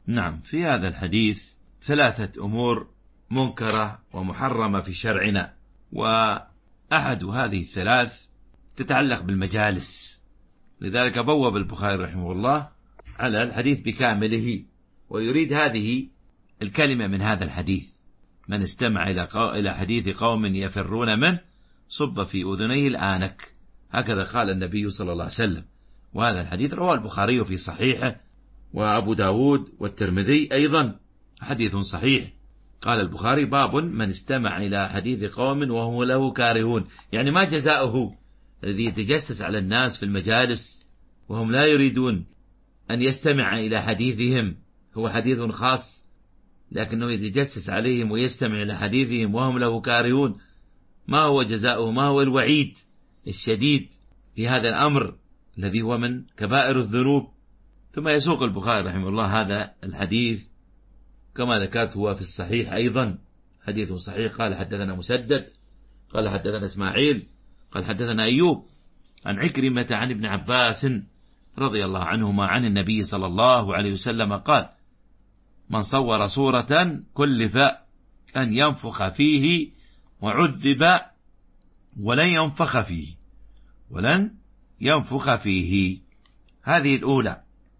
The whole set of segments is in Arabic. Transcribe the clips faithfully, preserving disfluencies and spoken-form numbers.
نعم، في هذا الحديث ثلاثة أمور منكرة ومحرمة في شرعنا، وأحد هذه الثلاث تتعلق بالمجالس، لذلك بوب البخاري رحمه الله على الحديث بكامله، ويريد هذه الكلمة من هذا الحديث: من استمع إلى حديث قوم يفرون منه صب في أذنيه الآنك، هكذا قال النبي صلى الله عليه وسلم. وهذا الحديث رواه البخاري في صحيحه، وأبو داود والترمذي أيضا، حديث صحيح. قال البخاري: باب من استمع إلى حديث قوم وهم له كارهون، يعني ما جزاؤه الذي يتجسس على الناس في المجالس وهم لا يريدون أن يستمع إلى حديثهم، هو حديث خاص لكنه يتجسس عليهم ويستمع إلى حديثهم وهم له كارهون، ما هو جزاؤه؟ ما هو الوعيد الشديد في هذا الأمر الذي هو من كبائر الذنوب؟ ثم يسوق البخاري رحمه الله هذا الحديث كما ذكرت هو في الصحيح أيضا، حديث صحيح. قال: حدثنا مسدد قال حدثنا إسماعيل قال حدثنا أيوب عن عكرمة عن ابن عباس رضي الله عنهما عن النبي صلى الله عليه وسلم قال: من صور صورة كلف أن ينفخ فيه وعذب ولن ينفخ فيه ولن ينفخ فيه. هذه الأولى،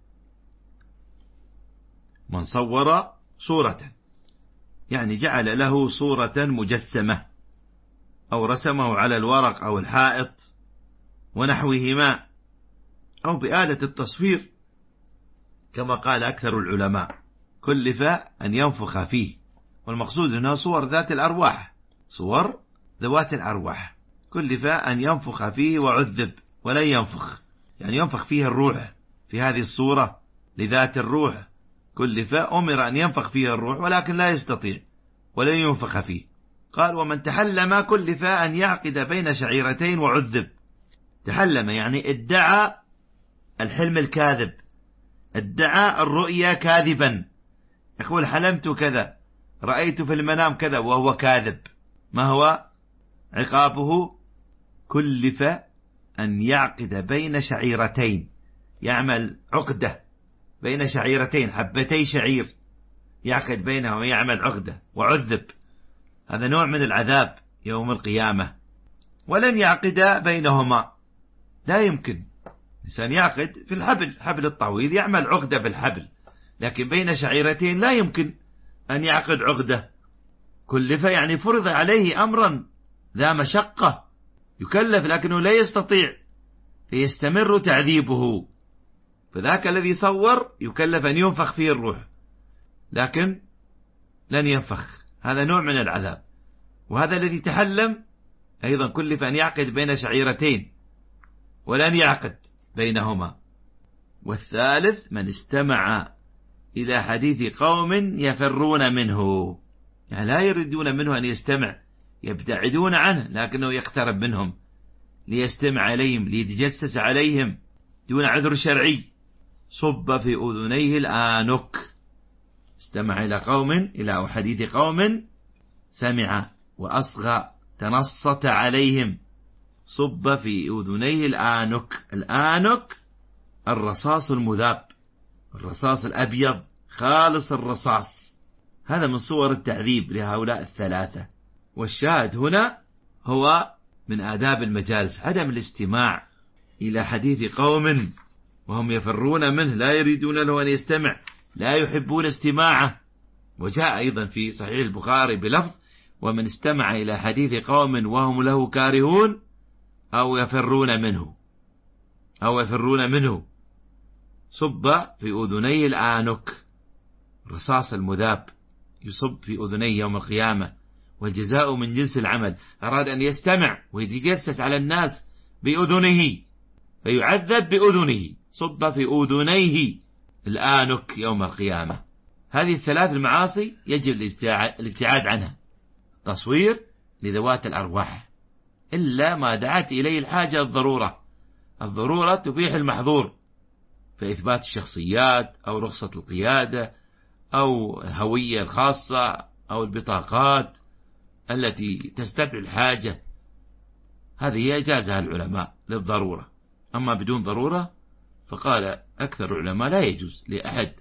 من صور صورة يعني جعل له صورة مجسمة أو رسمه على الورق أو الحائط ونحوهما، أو بآلة التصوير كما قال أكثر العلماء، كلف أن ينفخ فيه. والمقصود هنا صور ذات الأرواح، صور ذوات الأرواح، كلف أن ينفخ فيه وعذب ولن ينفخ، يعني ينفخ فيه الروح في هذه الصورة لذات الروح، كلف أمر أن ينفخ فيه الروح ولكن لا يستطيع ولن ينفخ فيه. قال: ومن تحلم كلف أن يعقد بين شعيرتين وعذب. تحلم يعني ادعى الحلم الكاذب، ادعى الرؤيا كاذبا، يقول حلمت كذا، رأيت في المنام كذا، وهو كاذب. ما هو عقابه؟ كلف أن يعقد بين شعيرتين، يعمل عقدة بين شعيرتين، حبتي شعير، يعقد بينهم ويعمل عقدة، وعذب. هذا نوع من العذاب يوم القيامة. ولن يعقد بينهما، لا يمكن إنسان يعقد في الحبل، حبل الطويل، يعمل عقدة بالحبل، لكن بين شعيرتين لا يمكن أن يعقد عقدة. كلف يعني فرض عليه أمرا ذا مشقة، يكلف لكنه لا يستطيع، فيستمر تعذيبه. فذاك الذي صور يكلف أن ينفخ فيه الروح لكن لن ينفخ، هذا نوع من العذاب. وهذا الذي تحلم أيضا كلف أن يعقد بين شعيرتين ولن يعقد بينهما. والثالث، من استمع إلى حديث قوم يفرون منه، يعني لا يريدون منه أن يستمع، يبتعدون عنه لكنه يقترب منهم ليستمع عليهم، ليتجسس عليهم دون عذر شرعي. صب في أذنيه الآنك، استمع إلى قوم، إلى حديث قوم، سمع وأصغى، تنصت عليهم. صب في أذنيه الآنك. الآنك الرصاص المذاب، الرصاص الأبيض خالص الرصاص، هذا من صور التعذيب لهؤلاء الثلاثة. والشاهد هنا هو من آداب المجالس عدم الاستماع إلى حديث قوم وهم يفرون منه، لا يريدون له أن يستمع، لا يحبون استماعه. وجاء أيضا في صحيح البخاري بلفظ: ومن استمع إلى حديث قوم وهم له كارهون أو يفرون منه أو يفرون منه صب في أذنيه الآنك، رصاص المذاب يصب في أذنيه يوم القيامة، والجزاء من جنس العمل. أراد أن يستمع ويتجسس على الناس بأذنه فيعذب بأذنه، صب في أذنيه الآنك يوم القيامة. هذه الثلاث المعاصي يجب الابتعاد عنها، تصوير لذوات الأرواح، إلا ما دعت إليه الحاجة الضرورة، الضرورة تبيح المحظور، فإثبات الشخصيات أو رخصة القيادة أو الهوية الخاصة أو البطاقات التي تستدعي الحاجة، هذه أجازها العلماء للضرورة. أما بدون ضرورة فقال أكثر العلماء لا يجوز لأحد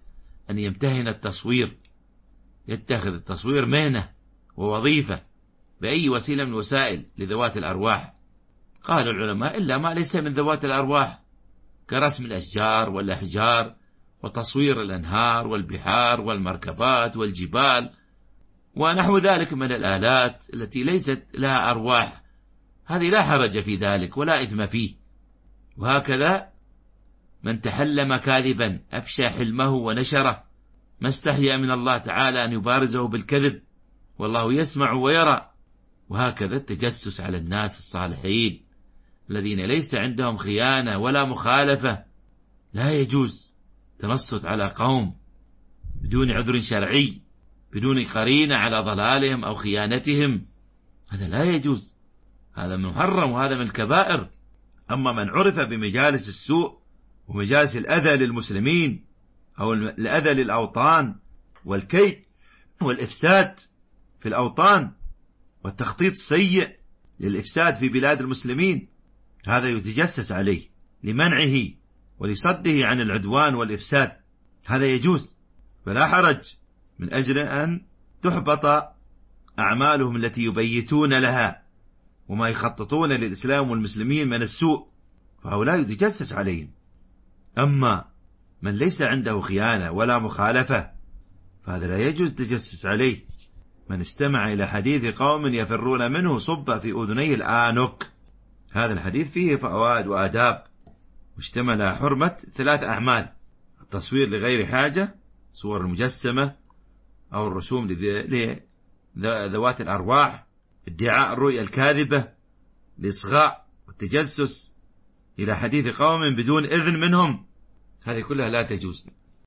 أن يمتهن التصوير، يتخذ التصوير مهنة ووظيفة بأي وسيلة من الوسائل لذوات الأرواح. قال العلماء إلا ما ليس من ذوات الأرواح كرسم الأشجار والأحجار وتصوير الأنهار والبحار والمركبات والجبال ونحو ذلك من الآلات التي ليست لها أرواح، هذه لا حرج في ذلك ولا إثم فيه. وهكذا من تحلم كاذبا أفشى حلمه ونشره، ما استحيا من الله تعالى أن يبارزه بالكذب والله يسمع ويرى. وهكذا التجسس على الناس الصالحين الذين ليس عندهم خيانة ولا مخالفة، لا يجوز تنصت على قوم بدون عذر شرعي، بدون قرينة على ضلالهم أو خيانتهم، هذا لا يجوز، هذا محرم وهذا من الكبائر. أما من عرف بمجالس السوء ومجالس الأذى للمسلمين أو الأذى للأوطان والكيد والإفساد في الأوطان والتخطيط السيء للإفساد في بلاد المسلمين، هذا يتجسس عليه لمنعه ولصده عن العدوان والإفساد، هذا يجوز، فلا حرج من أجل أن تحبط أعمالهم التي يبيتون لها وما يخططون للإسلام والمسلمين من السوء، فهؤلاء يتجسس عليهم. أما من ليس عنده خيانة ولا مخالفة فهذا لا يجوز التجسس عليه. من استمع إلى حديث قوم يفرون منه صب في أذنيه الآنك، هذا الحديث فيه فوائد وآداب، واشتمل على حرمة ثلاث أعمال: التصوير لغير حاجة، صور المجسمة أو الرسوم لذوات الأرواح، ادعاء الرؤيا الكاذبة، الإصغاء والتجسس إلى حديث قوم بدون إذن منهم، هذه كلها لا تجوز.